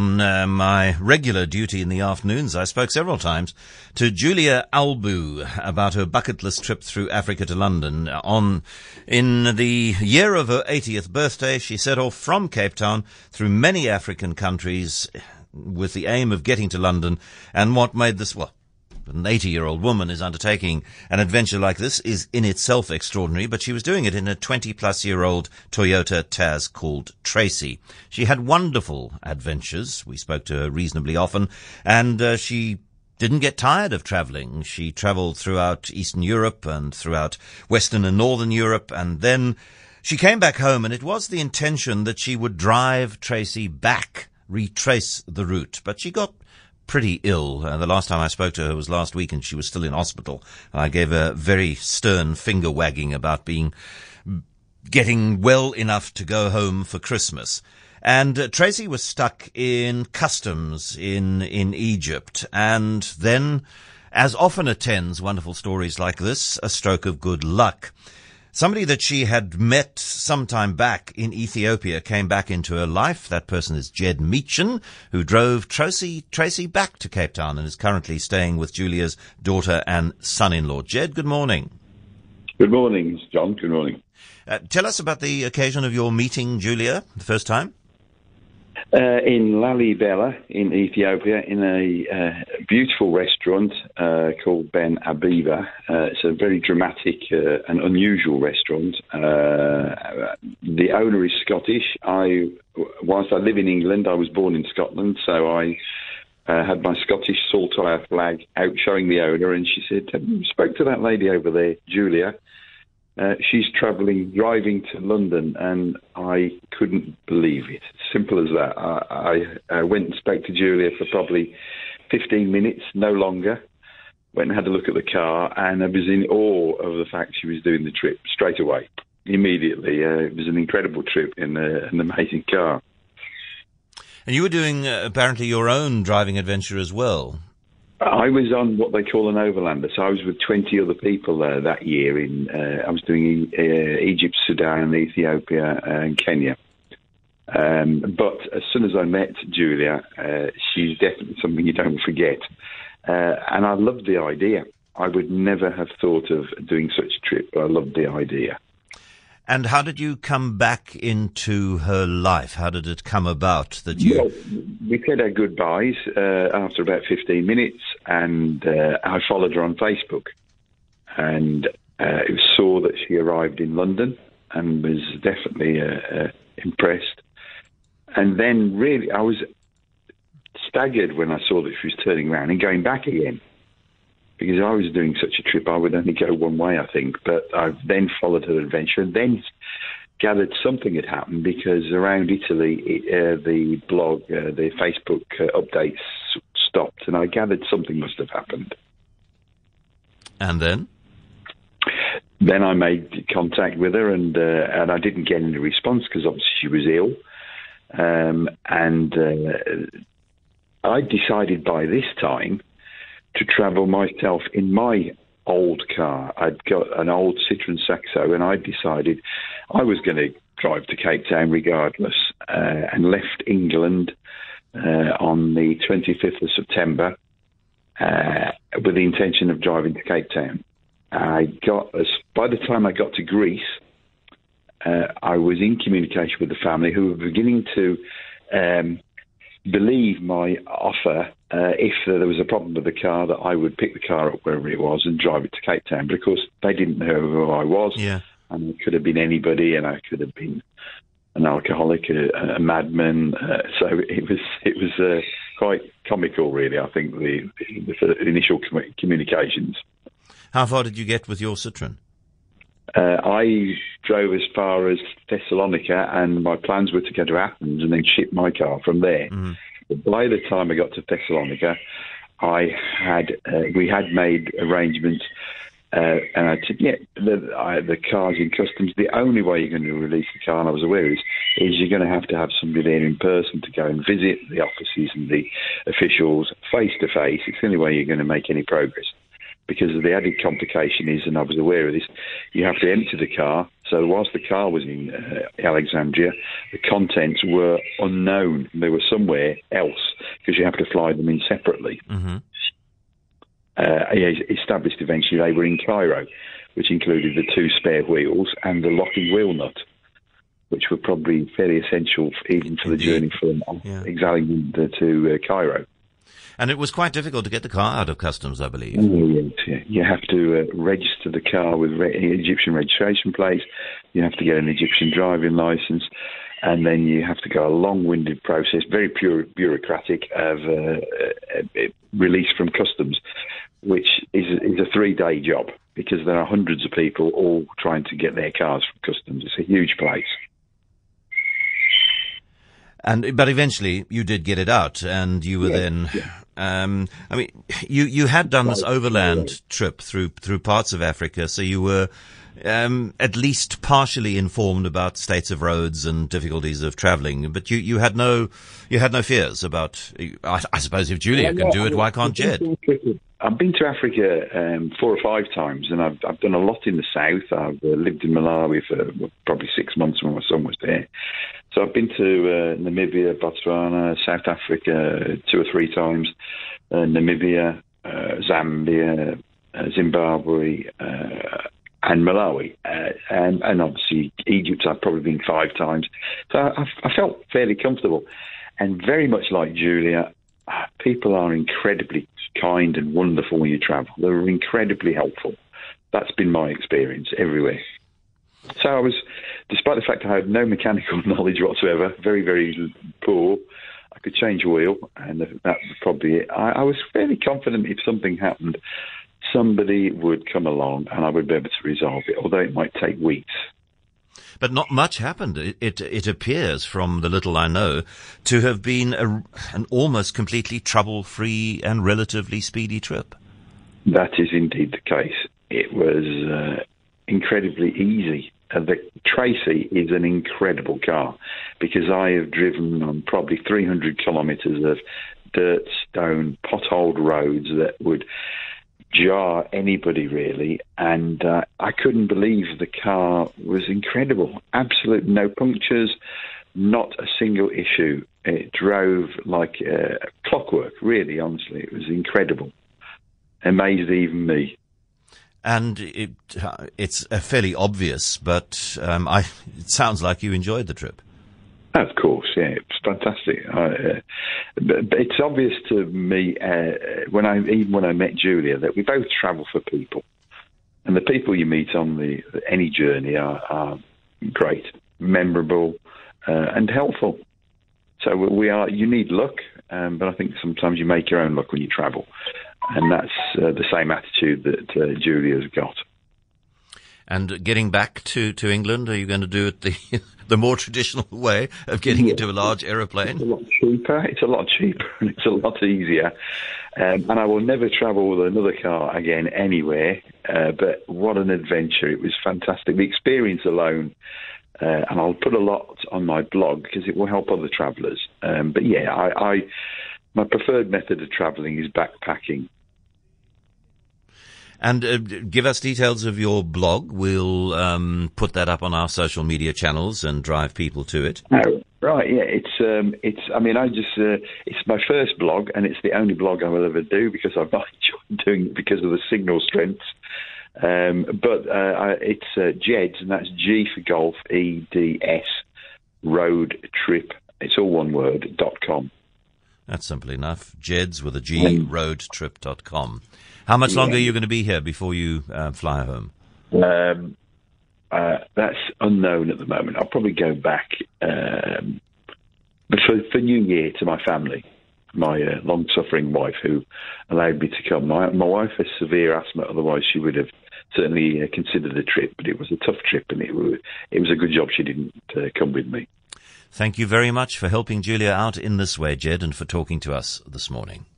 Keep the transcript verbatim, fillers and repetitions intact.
On uh, my regular duty in the afternoons, I spoke several times to Julia Albu about her bucket list trip through Africa to London. On in the year of her eightieth birthday, she set off from Cape Town through many African countries with the aim of getting to London. And what made this, well, an eighty-year-old woman is undertaking an adventure like this is in itself extraordinary, but she was doing it in a twenty-plus-year-old Toyota Tazz called Tracy. She had wonderful adventures. We spoke to her reasonably often, and uh, she didn't get tired of travelling. She travelled throughout Eastern Europe and throughout Western and Northern Europe, and then she came back home, and it was the intention that she would drive Tracy back, retrace the route, but she got pretty ill. Uh, the last time I spoke to her was last week, and she was still in hospital. I gave a very stern finger wagging about being getting well enough to go home for Christmas. And uh, Tracy was stuck in customs in in Egypt, and then, as often attends wonderful stories like this, a stroke of good luck. Somebody that she had met some time back in Ethiopia came back into her life. That person is Jed Meechan, who drove Tracy, Tracy back to Cape Town and is currently staying with Julia's daughter and son-in-law. Jed, good morning. Good morning, John. Good morning. Uh, tell us about the occasion of your meeting Julia the first time. Uh, in Lalibela in Ethiopia, in a uh, beautiful restaurant uh, called Ben Abiba. Uh, it's a very dramatic uh, and unusual restaurant. Uh, the owner is Scottish. I, whilst I live in England, I was born in Scotland, so I uh, had my Scottish Saltire flag out showing the owner, and she said, spoke to that lady over there, Julia. Uh, she's travelling, driving to London, and I couldn't believe it. Simple as that. I, I, I went and spoke to Julia for probably fifteen minutes, no longer. Went and had a look at the car, and I was in awe of the fact she was doing the trip straight away, immediately. Uh, it was an incredible trip in uh, an amazing car. And you were doing, uh, apparently, your own driving adventure as well. I was on what they call an overlander, so I was with twenty other people uh, that year. In uh, I was doing uh, Egypt, Sudan, Ethiopia, uh, and Kenya. Um, but as soon as I met Julia, uh, she's definitely something you don't forget. Uh, and I loved the idea. I would never have thought of doing such a trip, but I loved the idea. And how did you come back into her life? How did it come about that you... Well, we said our goodbyes uh, after about fifteen minutes, and uh, I followed her on Facebook and uh, saw that she arrived in London and was definitely uh, uh, impressed. And then really I was staggered when I saw that she was turning around and going back again. Because I was doing such a trip, I would only go one way, I think. But I then followed her adventure and then gathered something had happened, because around Italy, it, uh, the blog, uh, the Facebook uh, updates stopped, and I gathered something must have happened. And then? Then I made contact with her, and uh, and I didn't get any response because obviously she was ill. Um, and uh, I decided by this time to travel myself in my old car. I'd got an old Citroen Saxo, and I decided I was going to drive to Cape Town regardless, uh, and left England uh, on the twenty-fifth of September uh, with the intention of driving to Cape Town. I got as by the time I got to Greece, uh, I was in communication with the family, who were beginning to um, believe my offer. Uh, if there was a problem with the car, that I would pick the car up wherever it was and drive it to Cape Town. But of course, they didn't know who I was. Yeah. And it could have been anybody, and I could have been an alcoholic, a, a madman. Uh, so it was it was uh, quite comical, really, I think, the, the, the initial com- communications. How far did you get with your Citroen? Uh, I drove as far as Thessalonica, and my plans were to go to Athens and then ship my car from there. Mm. By the time I got to Thessalonica, I had uh, we had made arrangements, uh, and I said, "Yeah, the, I, the car's in customs. The only way you're going to release the car, and I was aware of this, is you're going to have to have somebody there in person to go and visit the offices and the officials face to face. It's the only way you're going to make any progress." Because the added complication is, and I was aware of this, you have to empty the car, So whilst the car was in uh, Alexandria, the contents were unknown. They were somewhere else because you have to fly them in separately. Mm-hmm. Uh, he established eventually they were in Cairo, which included the two spare wheels and the locking wheel nut, which were probably fairly essential even for the Indeed. journey from Yeah. Alexandria to uh, Cairo. And it was quite difficult to get the car out of customs, I believe. Mm, yeah. You have to uh, register the car with re- Egyptian registration plates. You have to get an Egyptian driving license, and then you have to go a long-winded process, very pure, bureaucratic, of uh, uh, release from customs, which is, is a three-day job because there are hundreds of people all trying to get their cars from customs. It's a huge place. And but eventually you did get it out, and you were Yeah, then. yeah. Um, I mean, you you had done this overland trip through through parts of Africa, so you were um, at least partially informed about states of roads and difficulties of travelling. But you, you had no you had no fears about. I, I suppose if Julia can do it, why can't Jed? I've been to Africa um, four or five times, and I've, I've done a lot in the south. I've uh, lived in Malawi for well, probably six months when my son was there. So I've been to uh, Namibia, Botswana, South Africa two or three times, uh, Namibia, uh, Zambia, uh, Zimbabwe, uh, and Malawi. Uh, and, and obviously Egypt I've probably been five times. So I, I felt fairly comfortable. And very much like Julia, people are incredibly kind and wonderful when you travel. They're incredibly helpful. That's been my experience everywhere. So I was, despite the fact I had no mechanical knowledge whatsoever, very, very poor, I could change a wheel, and that was probably it. I, I was fairly confident if something happened, somebody would come along and I would be able to resolve it, although it might take weeks. But not much happened. It, it it appears, from the little I know, to have been a, an almost completely trouble-free and relatively speedy trip. That is indeed the case. It was uh, incredibly easy. Uh, the Tracy is an incredible car because I have driven on probably three hundred kilometres of dirt, stone, potholed roads that would jar anybody really, and uh, I couldn't believe the car was incredible. Absolute no punctures, not a single issue. It drove like uh, clockwork, really, honestly. It was incredible. Amazed even me. And it uh, it's uh, fairly obvious, but um, I it sounds like you enjoyed the trip. Of course, yeah, it's fantastic. I, uh, but, but it's obvious to me uh, when I even when I met Julia that we both travel for people, and the people you meet on the any journey are, are great, memorable, uh, and helpful. So we are. You need luck, um, but I think sometimes you make your own luck when you travel, and that's uh, the same attitude that uh, Julia's got. And getting back to, to England, are you going to do it the the more traditional way of getting yeah. into a large aeroplane? It's a lot cheaper. It's a lot cheaper, and it's a lot easier. Um, and I will never travel with another car again anywhere. Uh, but what an adventure! It was fantastic. The experience alone, uh, and I'll put a lot on my blog because it will help other travellers. Um, but yeah, I, I my preferred method of travelling is backpacking. And uh, give us details of your blog. We'll um, put that up on our social media channels and drive people to it. Oh, right, yeah. It's um, it's. I mean, I just uh, it's my first blog, and it's the only blog I will ever do because I've not enjoyed doing it because of the signal strength. Um, but uh, I, it's uh, Jeds, and that's G for golf, E D S, road trip. It's all one word. dot com. That's simple enough. Jeds with a G, road trip dot com. How much longer yeah. are you going to be here before you uh, fly home? Um, uh, that's unknown at the moment. I'll probably go back um, but for, for New Year to my family, my uh, long-suffering wife who allowed me to come. My, my wife has severe asthma, otherwise she would have certainly uh, considered the trip, but it was a tough trip and it was, it was a good job she didn't uh, come with me. Thank you very much for helping Julia out in this way, Jed, and for talking to us this morning.